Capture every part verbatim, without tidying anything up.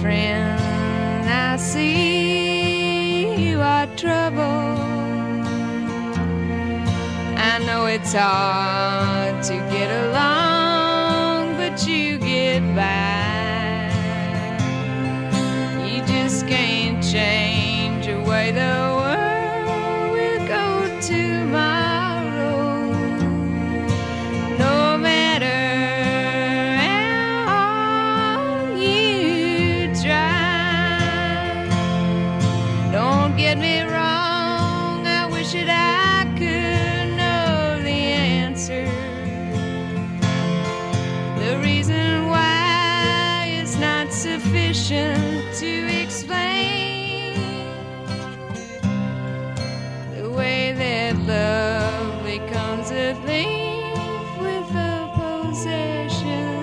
friend, I see you are trouble. I know it's hard to get along, but you get by. You just can't change the way the world will go tomorrow. No matter how hard you try. Don't get me wrong, I wish that I could know the answer. The reason why is not sufficient to explain the way that love becomes a thief with the possession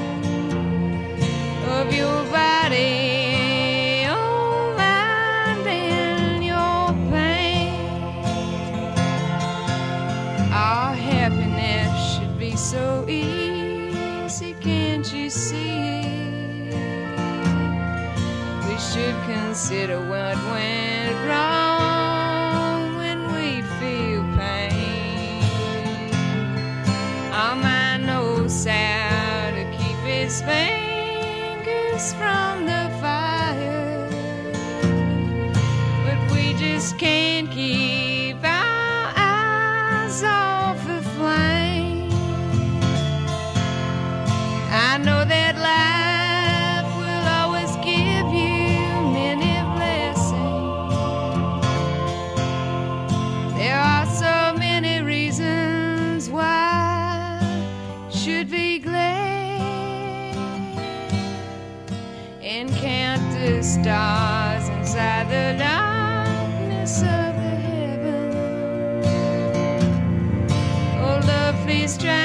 of your body, your mind, and your pain. Our happiness should be so easy, can't you see? We should consider what went wrong when we feel pain. Our mind knows how to keep its fingers from the fire, but we just can't keep our eyes off the flame. I know that life will always give you many blessings. There are so many reasons why you should be glad, and count the stars inside the darkness of the heaven. Oh, love, please try